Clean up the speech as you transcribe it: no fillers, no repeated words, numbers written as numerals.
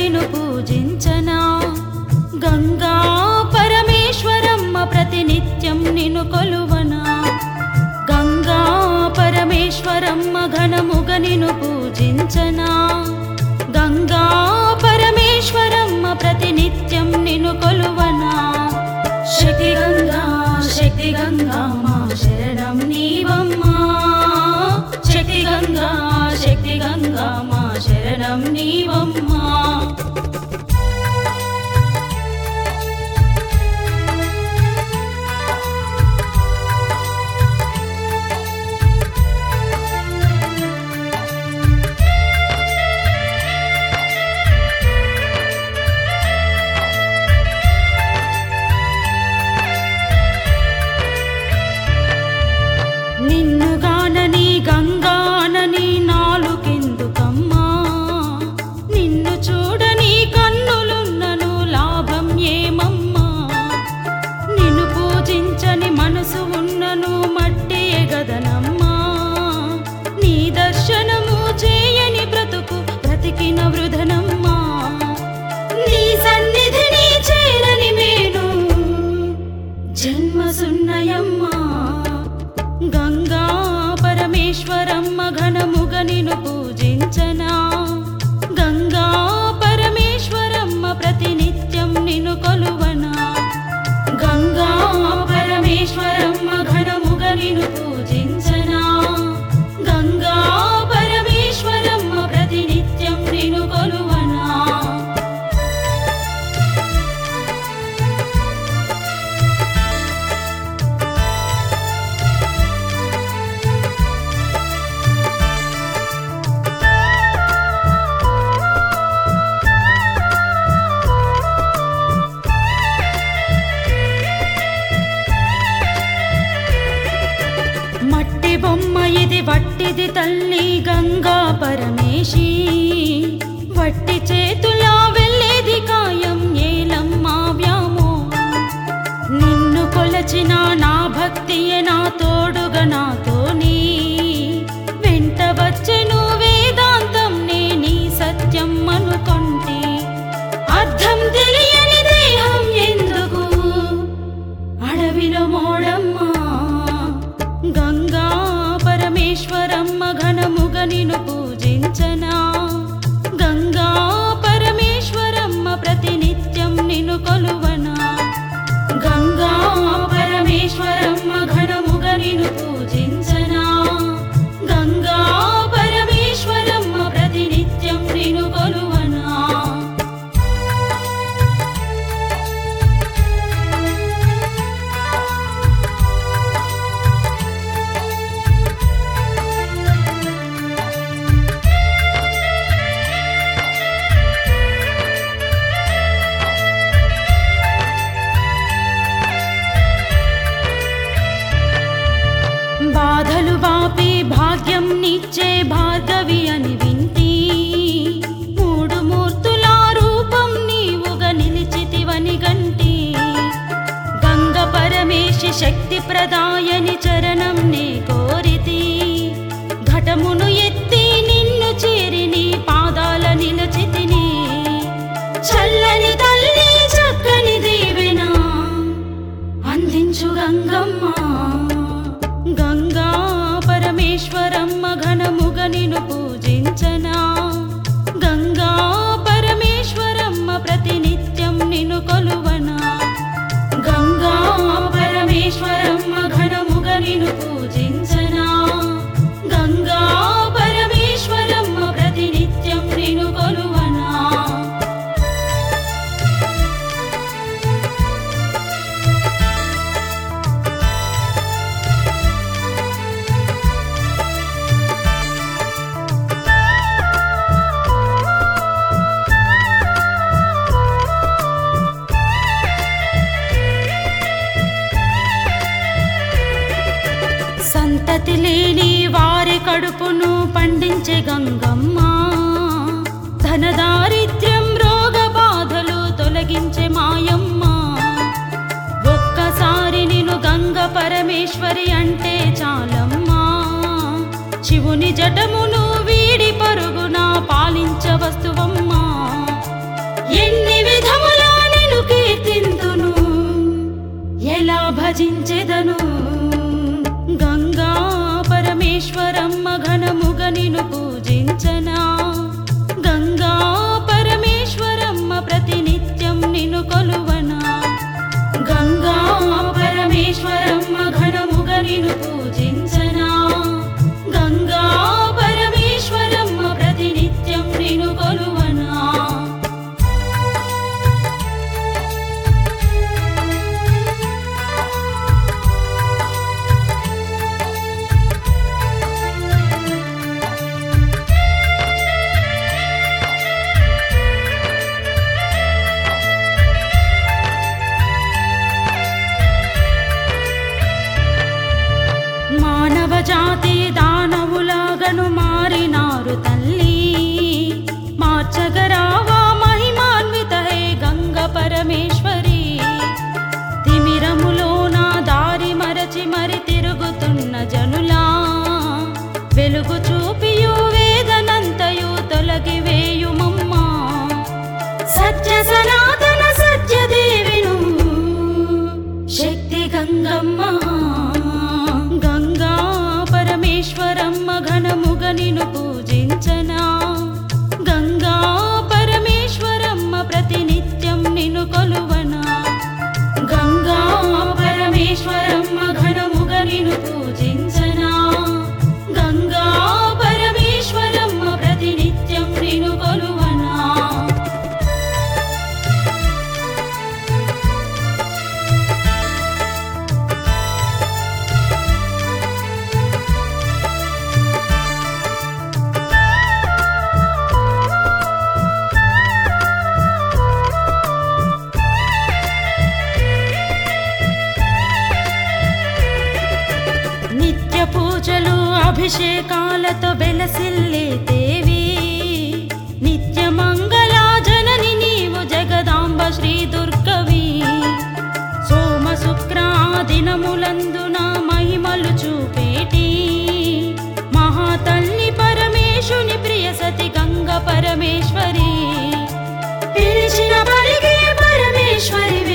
నిన్ను పూజించనా గంగా పరమేశ్వరమ్మ ప్రతినిత్యం నిన్ను కొలువనా గంగా పరమేశ్వరమ్మ ఘనముగ నిన్ను పూజించనా గంగా పరమేశ్వరమ్మ ప్రతినిత్యం నిన్ను కొలువనా శక్తి గంగా మా శరణం నీవమ్మా శక్తి గంగా మా శరణం నీవమ్మా నిన్నుగానని గంగానని నాలుకెందుకమ్మా నిన్ను చూడని కన్నులున్నను లాభం ఏమమ్మా నిన్ను పూజించని మనసు ఉన్నను మట్టే గదనమ్మా నీ దర్శనము చేయని బ్రతుకు బ్రతికిన వృధనమ్మా నీ సన్నిధిని చేరని మేను జన్మ సున్నయమ్మా గంగా పరమేశ్వరమ్మ ఘనముగ నిన్ను పూజించనా గంగా పరమేశ్వరమ్మ ప్రతినిత్యం నిన్ను కొలువనా గంగా పరమేశ్వరమ్మ ఘనముగ నిన్ను పూజించనా గంగా పరమేశ్వరమ్మ ప్రతినిత్యం నిన్ను కొలువనా మట్టి బొమ్మ ఇది వట్టిది తల్లి గంగా పరమేశి వట్టి చేతులా వెళ్ళేది కాయం ఏలమ్మా వ్యామో నిన్ను కొలచిన నా భక్తియే నా తోడుగా నాతోని వెంట వచ్చెను వేదాంతం నీ సత్యం అనుకొంటి అర్థం తెలియని దేహం ఎందుకు అడవిలో మోడమ్మా గంగా పరమేశ్వరమ్మ ఘనముగ నిన్ను పూజించనా గంగా పరమేశ్వరమ్మ ప్రతినిత్యం నిన్ను కొలువనా గంగా పరమేశ్వరమ్మ ఘనముగ నిన్ను పూజించనా గంగా పరమేశ్వరమ్మ ప్రతినిత్యం నిన్ను కొలువనా బాధలు బాపి భాగ్యం నిచ్చే భార్గవి అని వింటి మూడు మూర్తుల రూపం నీవుగా నిలిచితివని గంటి గంగ పరమేశి శక్తి ప్రదాయని చరణం నే కోరితి ఘటమును ఎత్తి నిన్ను చేరి నీ పాదాల నిలచితిని చల్లని తల్లి చక్కని దీవెన అందించు గంగమ్మ గంగా పరమేశ్వరమ్మ ఘనముగ నిన్ను పూజించనా గంగా పరమేశ్వరమ్మ ప్రతినిత్యం నిన్ను కొలువనా గంగా పరమేశ్వరమ్మ ఘనముగ నిన్ను పూజించనా గంగా పరమేశ్వరమ్మ ప్రతినిత్యం నిన్ను కొలువనా సంతతి లేని వారి కడుపును పండించే గంగమ్మ ధనదారిద్ర్యం రోగ బాధలు తొలగించే మాయమ్మ ఒక్కసారి నిన్ను గంగ పరమేశ్వరి అంటే చాలమ్మా శివుని జటమును వీడి పరుగున పాలించ వస్తువమ్మా భజించెదను. గంగా పరమేశ్వరమ్మ ఘనముగ నిన్ను పూజించనా. గంగా పరమేశ్వరమ్మ ప్రతినిత్యం నిన్ను కొలువనా. గంగా పరమేశ్వరమ్మ ఘనముగ నిన్ను పూజించనా. గంగా పరమేశ్వరమ్మ ప్రతినిత్యం నిన్ను కొలువనా. మానవ జాతి దానవులాగను మారినారు తల్లి. మార్చగరావా మహిమాన్విత హే గంగ పరమేశ్వరి. తిమిరములోన దారి మరచి మరి తిరుగుతున్న జనులా వెలుగు చూపియు వేదనంతయు తొలగి వేయుమమ్మా. సత్య సనాతన సత్యదేవిను శక్తి గంగమ్మ. గంగా పరమేశ్వరమ్మ ఘనముగ నిన్ను పూజించనా. గంగా పరమేశ్వరమ్మ ప్రతినిత్యం నిన్ను కొలువనా. గంగా పరమేశ్వరమ్మ ఘనముగ నిన్ను పూజించనా. గంగా పరమేశ్వరమ్మ ప్రతినిత్యం నిన్ను కొలువనా. నిత్య పూజలు అభిషేకాలతో వెలసిల్లే దేవి. నిత్య మంగళ జనని నీవు జగదాంబ శ్రీ దుర్గవి. సోమ శుక్ర దినములందున మహిమలు చూపేటి మహాతల్లి పరమేశుని ప్రియ సతి గంగ పరమేశ్వరి. పిలిచిన పలికే పరమేశ్వరి